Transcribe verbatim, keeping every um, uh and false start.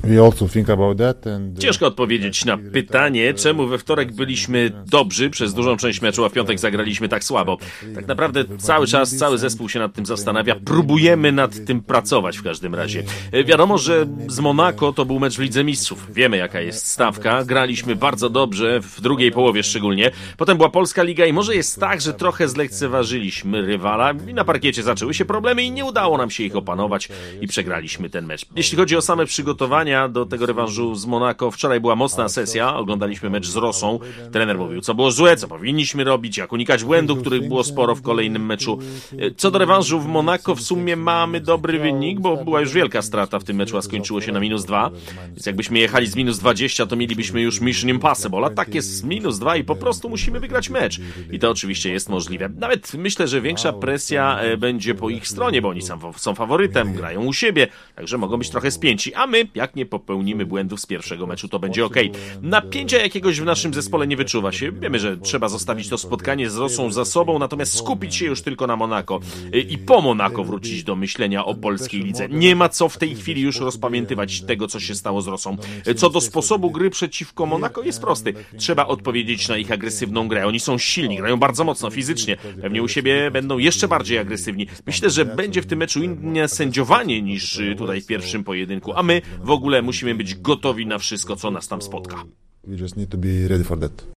Ciężko odpowiedzieć na pytanie, czemu we wtorek byliśmy dobrzy przez dużą część meczu, a w piątek zagraliśmy tak słabo. Tak naprawdę cały czas, cały zespół się nad tym zastanawia. Próbujemy nad tym pracować w każdym razie. Wiadomo, że z Monako to był mecz w Lidze Mistrzów. Wiemy, jaka jest stawka. Graliśmy bardzo dobrze, w drugiej połowie szczególnie. Potem była Polska Liga i może jest tak, że trochę zlekceważyliśmy rywala i na parkiecie zaczęły się problemy i nie udało nam się ich opanować i przegraliśmy ten mecz. Jeśli chodzi o same przygotowania do tego rewanżu z Monako, wczoraj była mocna sesja, oglądaliśmy mecz z Rosą. Trener mówił, co było złe, co powinniśmy robić, jak unikać błędów, których było sporo w kolejnym meczu. Co do rewanżu w Monako, w sumie mamy dobry wynik, bo była już wielka strata w tym meczu, a skończyło się na minus dwa. Więc jakbyśmy jechali z minus dwadzieścia, to mielibyśmy już mission impossible, a tak jest minus dwa i po prostu musimy wygrać mecz. I to oczywiście jest możliwe. Nawet myślę, że większa presja będzie po ich stronie, bo oni są faworytem, grają u siebie, także mogą być trochę spięci, a my, jak nie popełnimy błędów z pierwszego meczu, to będzie okej. Napięcia jakiegoś w naszym zespole nie wyczuwa się. Wiemy, że trzeba zostawić to spotkanie z Rosą za sobą, natomiast skupić się już tylko na Monako i po Monako wrócić do myślenia o polskiej lidze. Nie ma co w tej chwili już rozpamiętywać tego, co się stało z Rosą. Co do sposobu gry przeciwko Monako, jest prosty. Trzeba odpowiedzieć na ich agresywną grę. Oni są silni, grają bardzo mocno fizycznie. Pewnie u siebie będą jeszcze bardziej agresywni. Myślę, że będzie w tym meczu inne sędziowanie niż tutaj w pierwszym pojedynku, a my w ogóle musimy być gotowi na wszystko, co nas tam spotka. We just need to be ready for that.